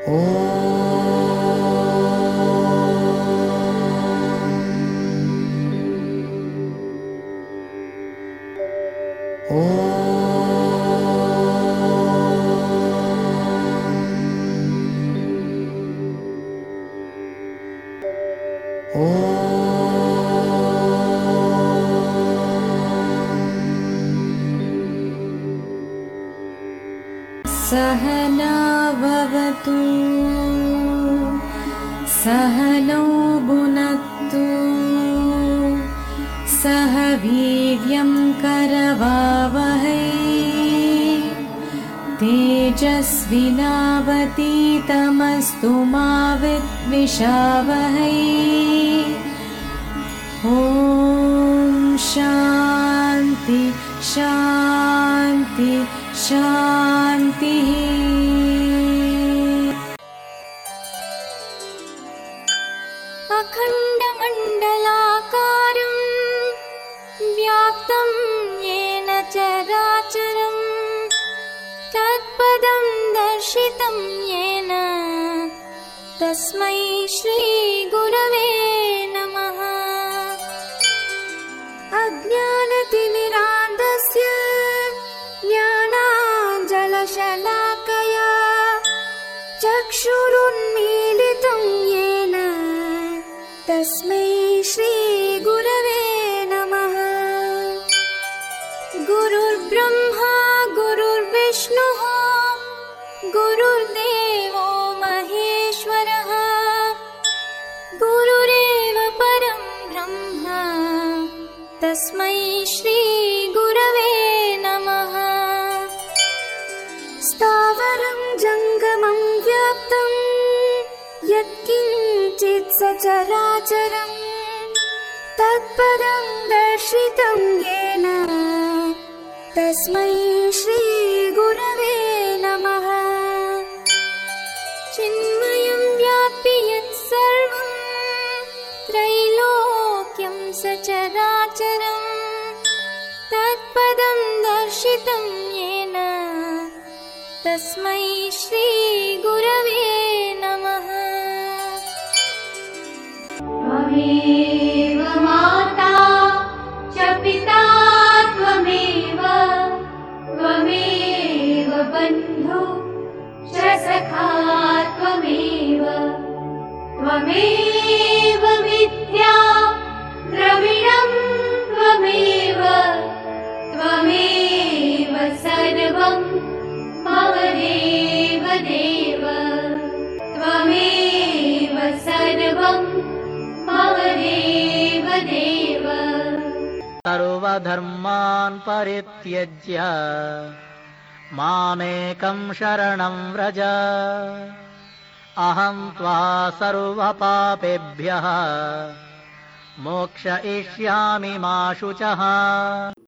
सहना भवतु सहनौ भुनक्तु सह वीर्यं करवावहै तेजस्विनावतीतमस्तु मा विद्विषावहै। ॐ शान्ति शान्ति शान्तिः। अखण्डमण्डलाकारं व्याप्तं येन चराचरं तत्पदं दर्शितं येन तस्मै श्रीगुरवे नमः। अज्ञानतिमिरान्धस्य ज्ञानाञ्जनशलाकया चक्षुरुन्मीलितं येन तस्मै श्रीगुरवे नमः। गुरुर्ब्रह्मा गुरुर्विष्णुः गुरुर्देवो महेश्वरः गुरुरेव परं ब्रह्म तस्मै श्रीगुरवे नमः। स्थावरं जङ्गमं व्याप्तं यत्किञ्चित् सचराचरं तत्पदं दर्शितं येन तस्मै श्रीगुरवे नमः। चिन्मयं व्याप्य यत्सर्वं त्रैलोक्यं सचराचरं तत्पदं दर्शितं येन तस्मै श्रीगुरवे नमः। त्वमेव माता च पिता त्वमेव त्वमेव बन्धु च सखा त्वमेव त्वमेव विद्या द्रविणं त्वमेव त्वमेव सर्वं मम देव देव त्वमेव सर्वं मम देव देव। सर्वधर्मान् परित्यज्य मामेकं शरणं व्रज अहं त्वा सर्वपापेभ्यः मोक्षयिष्यामि मा शुचः।